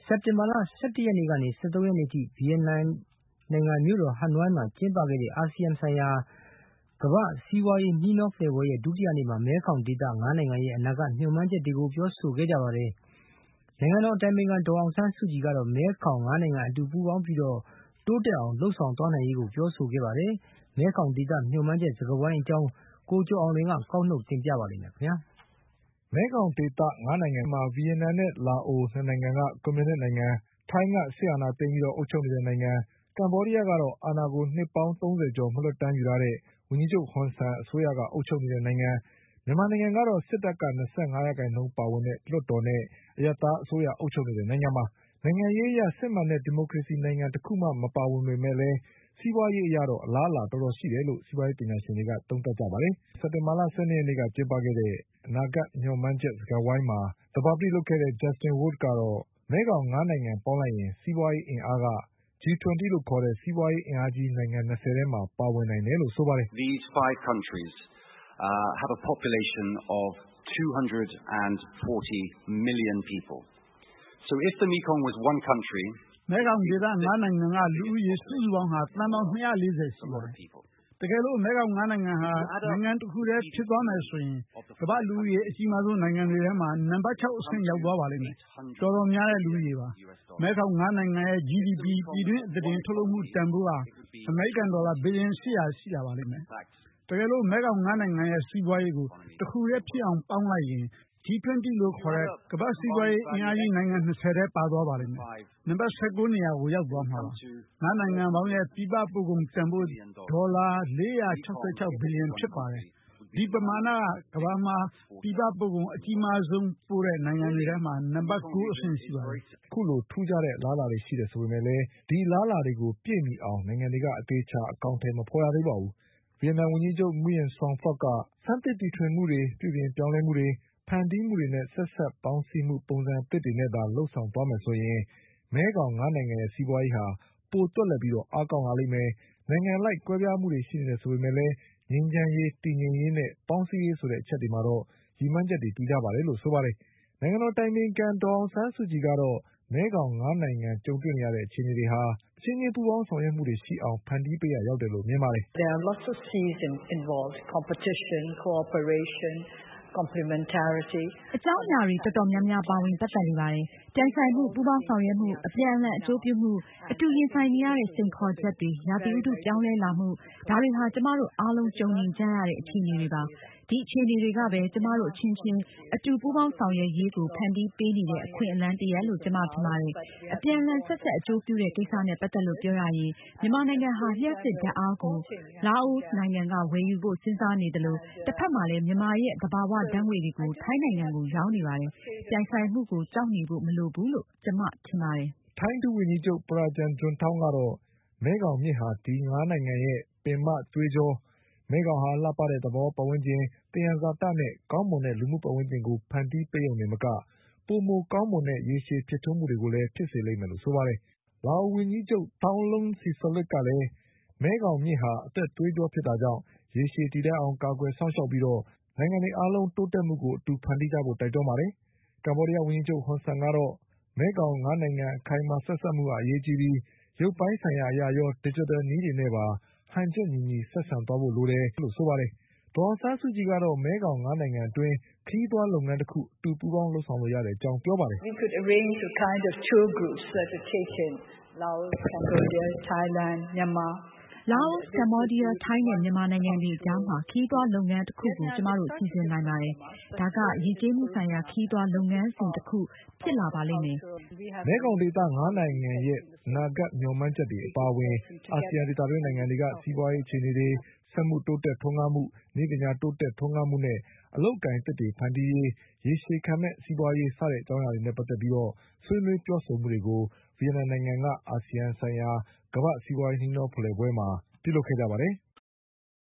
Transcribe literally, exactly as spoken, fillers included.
စက်တင်ဘာလ ၁၁ ရက်နေ့ကနေ ၁၃ ရက်နေ့ထိ ဗီယက်နမ်နိုင်ငံမြို့တော်ဟနွိုင်းမှာကျင်းပခဲ့တဲ့ အာဆီယံဆိုင်ရာကမ္ဘာ့စီးပွားရေးနှီးနှောဖလှယ်ပွဲရဲ့ ဒုတိယနေ့မှာ မဲခေါင်ဒေသ ၅ နိုင်ငံရဲ့ အနာဂတ်မျှော်မှန်းချက်တွေကို ပြောဆိုခဲ့ကြပါတယ်။ နိုင်ငံတော်အတိုင်ပင်ခံဒေါ်အောင်ဆန်းစုကြည်ကတော့ မဲခေါင် ၅ နိုင်ငံအတူပူးပေါင်းပြီး တိုးတက်အောင်လုပ်ဆောင်သွားနိုင်ရေးကို ပြောဆိုခဲ့ပါတယ်။ မဲခေါင်ဒေသမျှော်မှန်းချက်စကားဝိုင်းအကြောင်း ကိုကျော်အောင်လွင်က ကောက်နှုတ်တင်ပြပါလိမ့်မယ်ခင်ဗျာ။ မဲခေါင်ဒေသ ၅ နိုင်ငံမှာ ဗီယက်နမ်နဲ့လာအို ၂ နိုင်ငံက ကွန်မြူနစ်နိုင်ငံ၊ ထိုင်းက စစ်အာဏာသိမ်းပြီးအုပ်ချုပ်နေတဲ့နိုင်ငံ၊ ကမ္ဘောဒီးယားကတော့ အာဏာကိုနှစ်ပေါင်းသုံးဆယ်ကျော် မလွှတ်တမ်းယူထားတဲ့ ဝန်ကြီးချုပ်ဟွန်ဆန်အစိုးရကအုပ်ချုပ်နေတဲ့နိုင်ငံ၊ မြန်မာနိုင်ငံကတော့ စစ်တပ်က ၂၅ ရာခိုင်နှုန်းပါဝင်တဲ့ လွှတ်တော်နဲ့ အရပ်သားအစိုးရအုပ်ချုပ်နေတဲ့နိုင်ငံပါ။ နိုင်ငံရေးအရ စစ်မှန်တဲ့ဒီမိုကရေစီနိုင်ငံတခုမှမပါဝင်ပေမဲ့လည်း စီးပွားရေးအရတော့ အလားအလာတော်တော်ရှိတယ်လို့ စီးပွားရေးပညာရှင်တွေကသုံးသပ်ကြပါတယ်။ စက်တင်ဘာလ ၁၂ ရက်နေ့ကကျင်းပခဲ့တဲ့ အနာဂတ်မျှော်မှန်းချက်စကားဝိုင်းမှာ သဘာပတိလုပ်ခဲ့တဲ့ Justin Wolf ကတော့ မဲခေါင် ၅ နိုင်ငံပေါင်းလိုက်ရင် စီးပွားရေးအင်အားက G ၂၀ လို့ခေါ်တဲ့ စီးပွားရေးအင်အားကြီးနိုင်ငံ ၂၀ ထဲမှာပါဝင်နိုင်တယ်လို့ဆိုပါတယ်။ "These five countries uh, have a population of two hundred forty million people. So if the Mekong was one country, မဲခေါင်ဒေသ ၅ နိုင်ငံကလူဦးရေစုစုပေါင်းဟာသန်းပေါင်း၂၄၀ရှိပါတယ်။တကယ်လို့မဲခေါင် ၅ နိုင်ငံဟာနိုင်ငံတခုတည်းဖြစ်သွားမယ်ဆိုရင် ကမ္ဘာ့လူဦးရေအကြီးမားဆုံးနိုင်ငံတွေထဲမှာ နံပါတ် ၆ အဆင့်ရောက်သွားပါလိမ့်မယ်။ တော်တော်များတဲ့လူဦးရေပါ။ မဲခေါင် ၅ နိုင်ငံရဲ့ G D P ပြည်တွင်းအသားတင်ထုတ်လုပ်မှုတန်ဖိုးဟာ အမေရိကန်ဒေါ်လာဘီလီယံ ၈၀၀ ရှိလာပါလိမ့်မယ်။တကယ်လို့မဲခေါင် ၅ နိုင်ငံရဲ့စီးပွားရေးကိုတခုတည်းဖြစ်အောင်ပေါင်းလိုက်ရင် G ၂၀ လို့ခေါ်တဲ့ ကမ္ဘာ့စီးပွားရေးအင်အားကြီးနိုင်ငံ ၂၀ ထဲပါသွားပါလိမ့်မယ်။ နံပါတ် ၁၉ နေရာကိုရောက်သွားမှာပါ။ ၅ နိုင်ငံပေါင်းရဲ့ပြည်ပပို့ကုန်တန်ဖိုး ဒေါ်လာ ၄၆၆ ဘီလီယံဖြစ်ပါတယ်။ ဒီပမာဏက ကမ္ဘာမှာပြည်ပပို့ကုန်အကြီးမားဆုံးပို့တဲ့နိုင်ငံတွေထဲမှာ နံပါတ် ၉ အဆင့်ရှိပါတယ်။" အခုလိုထူးခြားတဲ့အလားအလာတွေရှိတယ်ဆိုပေမဲ့လည်း ဒီအလားအလာတွေကိုပြည့်မီအောင်နိုင်ငံတွေက အသေအချာအကောင်အထည်မဖေါ်ရသေးပါဘူး။ ဗီယက်နမ်ဝန်ကြီးချုပ် Nguyen Xuan Phuc က ဆန်းသစ်တီထွင်မှုတွေ၊ ပြုပြင်ပြောင်းလဲမှုတွေ၊ ဖန်တီးမှုတွေနဲ့ ဆက်စပ်ပေါင်းစည်းမှုပုံစံအသစ်တွေနဲ့သာလုပ်ဆောင်သွားမယ်ဆိုရင် မဲခေါင် ၅ နိုင်ငံရဲ့စီးပွားရေးဟာ ပိုသွက်လက်ပြီးအားကောင်းလာလိမ့်မယ်။ နိုင်ငံအလိုက်ကွဲပြားမှုတွေရှိနေတယ်ဆိုပေမဲ့လည်း ငြိမ်းချမ်းရေး၊ တည်ငြိမ်ရေးနဲ့ ပေါင်းစည်းရေးဆိုတဲ့အချက်တွေမှာတော့ ရည်မှန်းချက်တွေတူကြပါတယ်လို့ဆိုပါတယ်။ နိုင်ငံတော်အတိုင်ပင်ခံဒေါ်အောင်ဆန်းစုကြည်ကတော့ မဲခေါင် ၅ နိုင်ငံကြုံတွေ့နေရတဲ့အခြေအနေတွေဟာ အချင်းချင်းပူးပေါင်းဆောင်ရွက်မှုတွေရှိအောင်ဖန်တီးပေးရာရောက်တယ်လို့မြင်ပါတယ်။ "အကြောင်းအရာတွေတော်တော်များများပါဝင်ပတ်သက်နေပါတယ်။ ပြိုင်ဆိုင်မှု၊ ပူးပေါင်းဆောင်ရွက်မှု၊ အပြန်အလှန်အကျိုးပြုမှု၊ အတူရင်ဆိုင်နေရတဲ့စိန်ခေါ်ချက်တွေ၊ ရာသီဥတုပြောင်းလဲလာမှု ဒါတွေဟာကျမတို့အားလုံးကြုံနေကြရတဲ့အခြေအနေတွေပါ။ ဒီအခြေအနေတွေကပဲ ကျမတို့အချင်းချင်းအတူပူးပေါင်းဆောင်ရွက်ရေးကိုဖန်တီးပေးနေတဲ့အခွင့်အလမ်းတရပ်လို့ကျမထင်ပါတယ်။ အပြန်အလှန်ဆက်စပ်အကျိုးပြုတဲ့ကိစ္စနဲ့ပတ်သက်လို့ပြောရရင် မြန်မာနိုင်ငံဟာ လျှပ်စစ်ဓါတ်အားကို လာအိုနိုင်ငံကဝယ်ယူဖို့စဉ်းစားနေသလို တဘက်မှာလည်း မြန်မာရဲ့သဘာဝဓါတ်ငွေ့တွေကို ထိုင်းနိုင်ငံကိုရောင်းနေပါတယ်။ ပြိုင်ဆိုင်မှုကိုကြောက်နေဖို့မလိုဘူးလို့ကျမထင်ပါတယ်။ " ထိုင်းဒုဝန်ကြီးချုပ် ပရာကျန် ဂျွန်ထောင်းကတော့ မဲခေါင်မြစ်ဟာ ဒီ ၅ နိုင်ငံရဲ့ပင်မသွေးကြော၊ မဲခေါင်ဟာလှပတဲ့သဘာဝပတ်ဝန်းကျင်၊ သယံဇာတနဲ့ကောင်းမွန်တဲ့လူမှုပတ်ဝန်းကျင်ကိုဖန်တီးပေးရုံတင်မက ပိုမိုကောင်းမွန်တဲ့ရေရှည်ဖြစ်ထွန်းမှုတွေကိုလည်းဖြစ်စေလိမ့်မယ်လို့ဆိုပါတယ်။ လာအိုဝန်ကြီးချုပ် Thongloun Sisoulith ကလည်း မဲခေါင်မြစ်ဟာ အသက်သွေးကြောဖြစ်တာကြောင့် ရေရှည်တည်တံ့အောင်ကာကွယ်စောင့်ရှောက်ပြီး နိုင်ငံတွေအားလုံးတိုးတက်မှုကိုအတူဖန်တီးကြဖို့တိုက်တွန်းပါတယ်။ ကမ္ဘောဒီးယားဝန်ကြီးချုပ်ဟွန်ဆန်ကတော့ မဲခေါင် ၅ နိုင်ငံအခိုင်အမာဆက်စပ်မှုဟာအရေးကြီးပြီး ရုပ်ပိုင်းဆိုင်ရာအရရော ဒစ်ဂျစ်တယ်နည်းတွေနဲ့ပါ ဟန်ချက်ညီညီဆက်ဆံသွားဖို့လိုတယ်လို့ဆိုပါတယ်။ ဒေါ်အောင်ဆန်းစုကြည်ကတော့ မဲခေါင် ၅ နိုင်ငံအတွင်း ခရီးသွားလုပ်ငန်းတခု အတူပူးပေါင်းလုပ်ဆောင်လို့ရတဲ့အကြောင်းပြောပါတယ်။ "လာအို၊ ကမ္ဘောဒီးယား၊ ထိုင်းနဲ့မြန်မာနိုင်ငံတွေအကြားမှာ ခရီးသွားလုပ်ငန်းတခုကို ကျမတို့စီစဉ်နိုင်ပါတယ်။ ဒါကယဉ်ကျေးမှုဆိုင်ရာခရီးသွားလုပ်ငန်းစဉ်တခုဖြစ်လာပါလိမ့်မယ်။ " မဲခေါင်ဒေသ ၅ နိုင်ငံရဲ့အနာဂတ်မျှော်မှန်းချက်တွေအပါအဝင် အာဆီယံဒေသတွင်းနိုင်ငံတွေက စီးပွားရေးအခြေအနေတွေ၊ စက်မှုတိုးတက်ထွန်းကားမှု၊ နည်းပညာတိုးတက်ထွန်းကားမှုနဲ့ အလုပ်အကိုင်အသစ်တွေဖန်တီးရေး၊ ရေရှည်ခံတဲ့စီးပွားရေးစတဲ့အကြောင်းအရာတွေနဲ့ပတ်သက်ပြီးဆွေးနွေးပြောဆိုမှုတွေကို ဗီယက်နမ်နိုင်ငံက အာဆီယံဆိုင်ရာကမ္ဘာ့စီးပွားရေးနှီးနှောဖလှယ်ပွဲမှာပြုလုပ်ခဲ့ကြပါတယ်။